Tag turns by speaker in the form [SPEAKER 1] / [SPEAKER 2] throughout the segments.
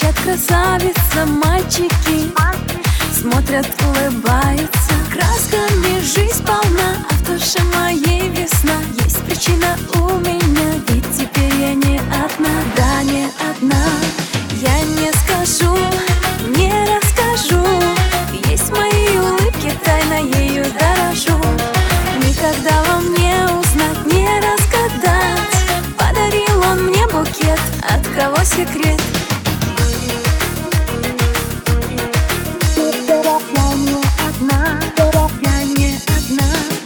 [SPEAKER 1] Кричат красавица, мальчики смотрят, улыбаются. Красками жизнь полна, а в душе моей весна. Есть причина у меня, ведь теперь я не одна. Да, не одна. Я не скажу, не расскажу. Есть в моей улыбке тайна, ею дорожу. Никогда вам не узнать, не разгадать. Подарил он мне букет, от кого секрет? Я не одна.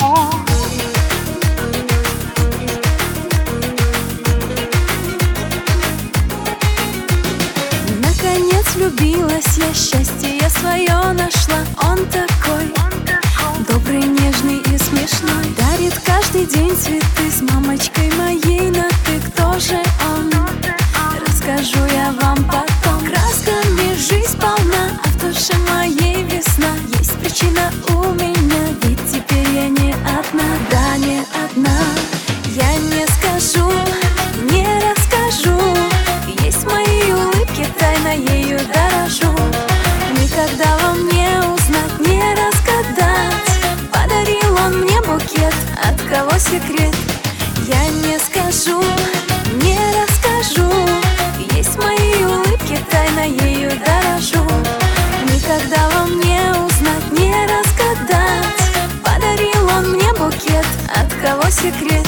[SPEAKER 1] Наконец влюбилась я, счастье я свое нашла. Он такой добрый, нежный и смешной. Дарит каждый день цветы, с мамочкой моей на ты. Кто же он? Расскажу я вам потом. Красками жизнь полна, а в душе моей весна. Есть причина у меня, ведь теперь я не одна. Да, не одна. Я не скажу, не расскажу. Есть в моей улыбке тайна, ею дорожу. Никогда вам не узнать, не разгадать. Подарил он мне букет, от кого секрет? Я не скажу, не расскажу. Есть в моей улыбке тайна, ею дорожу. Никогда вам не узнать, не разгадать. Подарил он мне букет, от кого секрет?